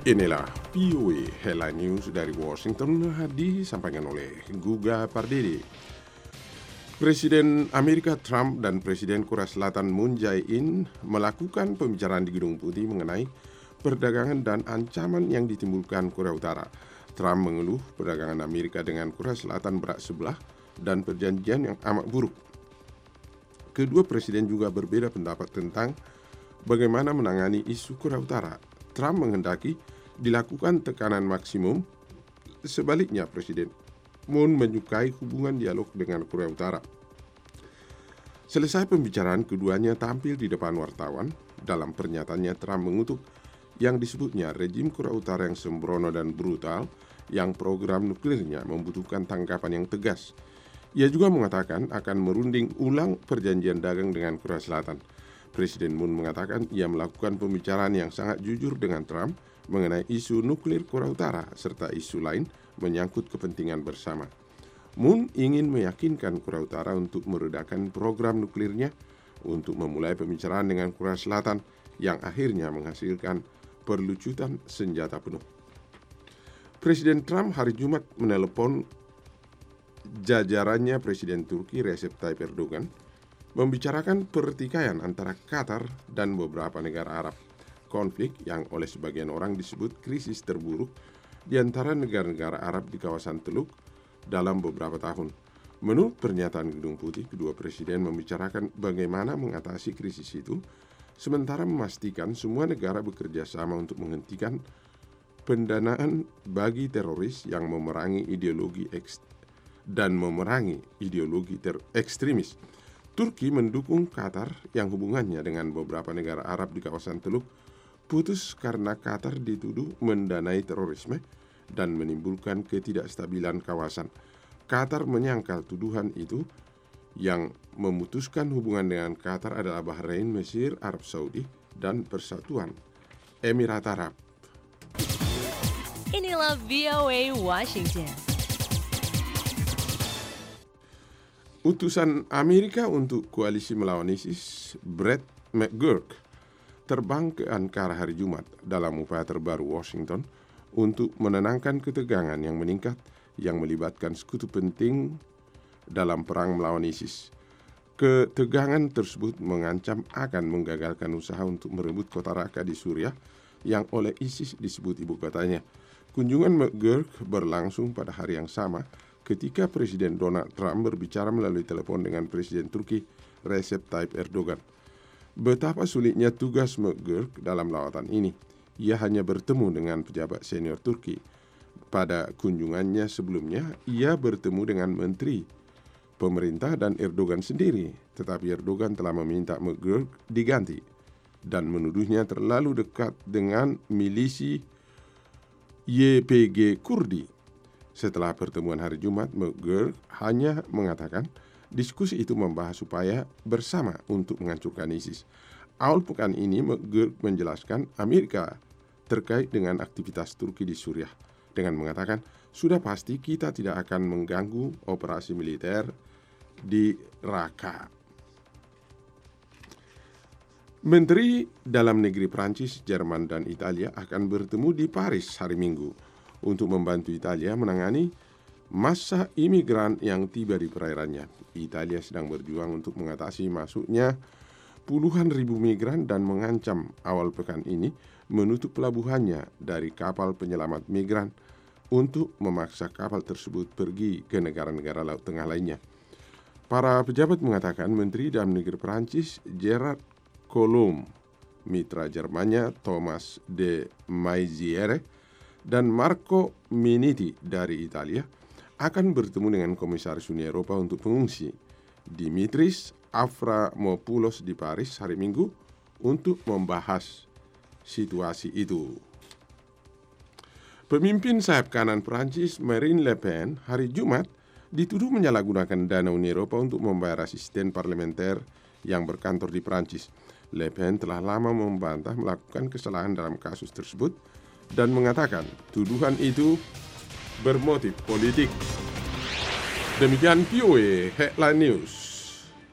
Inilah VOA Headline News dari Washington disampaikan oleh Guga Pardede. Presiden Amerika Trump dan Presiden Korea Selatan Moon Jae-in melakukan pembicaraan di Gedung Putih mengenai perdagangan dan ancaman yang ditimbulkan Korea Utara. Trump mengeluh perdagangan Amerika dengan Korea Selatan berat sebelah dan perjanjian yang amat buruk. Kedua presiden juga berbeda pendapat tentang bagaimana menangani isu Korea Utara. Trump menghendaki dilakukan tekanan maksimum. Sebaliknya, Presiden Moon menyukai hubungan dialog dengan Korea Utara. Selesai pembicaraan, keduanya tampil di depan wartawan. Dalam pernyataannya, Trump mengutuk yang disebutnya rejim Korea Utara yang sembrono dan brutal, yang program nuklirnya membutuhkan tanggapan yang tegas. Ia juga mengatakan akan merunding ulang perjanjian dagang dengan Korea Selatan. Presiden Moon mengatakan ia melakukan pembicaraan yang sangat jujur dengan Trump mengenai isu nuklir Korea Utara serta isu lain menyangkut kepentingan bersama. Moon ingin meyakinkan Korea Utara untuk meredakan program nuklirnya untuk memulai pembicaraan dengan Korea Selatan yang akhirnya menghasilkan perlucutan senjata penuh. Presiden Trump hari Jumat menelepon jajarannya Presiden Turki Recep Tayyip Erdogan membicarakan pertikaian antara Qatar dan beberapa negara Arab. Konflik yang oleh sebagian orang disebut krisis terburuk di antara negara-negara Arab di kawasan Teluk dalam beberapa tahun. Menurut pernyataan Gedung Putih, kedua presiden membicarakan bagaimana mengatasi krisis itu, sementara memastikan semua negara bekerja sama untuk menghentikan pendanaan bagi teroris yang memerangi ideologi ekstremis. Turki mendukung Qatar yang hubungannya dengan beberapa negara Arab di kawasan Teluk putus karena Qatar dituduh mendanai terorisme dan menimbulkan ketidakstabilan kawasan. Qatar menyangkal tuduhan itu. Yang memutuskan hubungan dengan Qatar adalah Bahrain, Mesir, Arab Saudi, dan Persatuan Emirat Arab. Inilah VOA Washington. Utusan Amerika untuk koalisi melawan ISIS, Brett McGurk, terbang ke Ankara hari Jumat dalam upaya terbaru Washington untuk menenangkan ketegangan yang meningkat yang melibatkan sekutu penting dalam perang melawan ISIS. Ketegangan tersebut mengancam akan menggagalkan usaha untuk merebut kota Raqqa di Suriah yang oleh ISIS disebut ibu kotanya. Kunjungan McGurk berlangsung pada hari yang sama ketika Presiden Donald Trump berbicara melalui telepon dengan Presiden Turki Recep Tayyip Erdogan. Betapa sulitnya tugas McGurk dalam lawatan ini. Ia hanya bertemu dengan pejabat senior Turki. Pada kunjungannya sebelumnya, ia bertemu dengan menteri, pemerintah dan Erdogan sendiri. Tetapi Erdogan telah meminta McGurk diganti dan menuduhnya terlalu dekat dengan milisi YPG Kurdi. Setelah pertemuan hari Jumat, McGurk hanya mengatakan diskusi itu membahas upaya bersama untuk menghancurkan ISIS. Awal pekan ini, McGurk menjelaskan Amerika terkait dengan aktivitas Turki di Suriah dengan mengatakan, sudah pasti kita tidak akan mengganggu operasi militer di Raqqa. Menteri Dalam Negeri Prancis, Jerman, dan Italia akan bertemu di Paris hari Minggu untuk membantu Italia menangani massa imigran yang tiba di perairannya. Italia sedang berjuang untuk mengatasi masuknya puluhan ribu migran dan mengancam awal pekan ini menutup pelabuhannya dari kapal penyelamat migran untuk memaksa kapal tersebut pergi ke negara-negara Laut Tengah lainnya. Para pejabat mengatakan Menteri Dalam Negeri Prancis Gerard Collomb, mitra Jermannya Thomas de Maizière, dan Marco Minniti dari Italia akan bertemu dengan Komisaris Uni Eropa untuk pengungsi Dimitris Avramopoulos di Paris hari Minggu untuk membahas situasi itu. Pemimpin sayap kanan Prancis Marine Le Pen hari Jumat dituduh menyalahgunakan dana Uni Eropa untuk membayar asisten parlementer yang berkantor di Prancis. Le Pen telah lama membantah melakukan kesalahan dalam kasus tersebut dan mengatakan tuduhan itu bermotif politik. Demikian VOA Headline News.